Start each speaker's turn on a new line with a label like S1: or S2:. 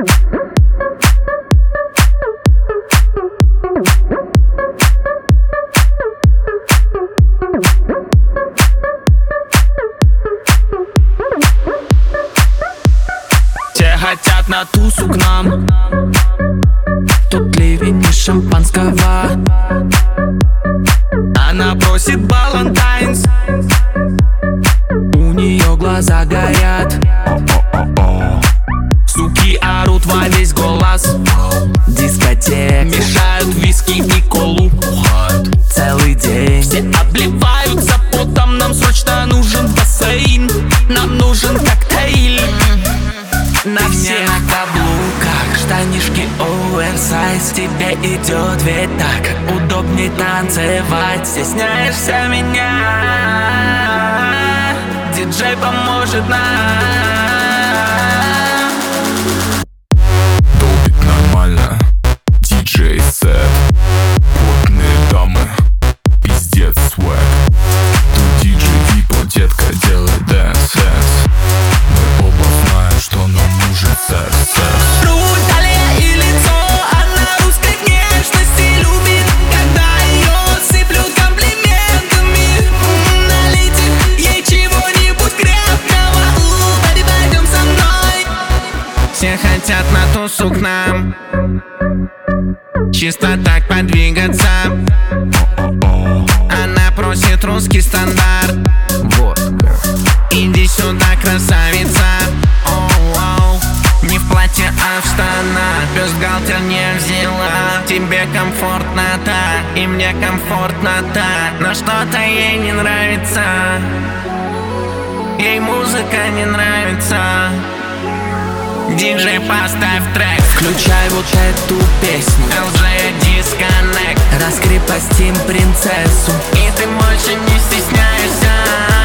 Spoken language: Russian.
S1: Все хотят на тусу к нам. Тут ливень из шампанского. Она просит Valentine's. У нее глаза горят. Суки орут во весь голос. Дискотека. Мешают виски и колу. Целый день. Все обливаются потом. Нам срочно нужен бассейн. Нам нужен коктейль. На все на каблуках, штанишки оверсайз. Тебе идет ведь так удобней танцевать. Стесняешься меня, диджей поможет нам.
S2: Долбит нормально, диджей сет. Потные дамы, пиздец свэг. Тут диджей Випо, детка, делай дэнс. Мы оба знаем, что нам нужен секс.
S1: Грудь, талия и лицо, она русской внешности любит, когда ее сыплют комплиментами. Налейте ей чего-нибудь крепкого. Baby, пойдем со мной. Все хотят на тусу к нам, чисто так подвигаться. Она просит русский стандарт. Иди сюда, красавица. Не в платье, а в штанах. Бюстгальтер не взяла. Тебе комфортно так, и мне комфортно так. Но что-то ей не нравится. Ей музыка не нравится. Диджей, поставь трек. Включай вот эту песню. LG Disconnect. Раскрепостим принцессу. И ты больше не стесняешься.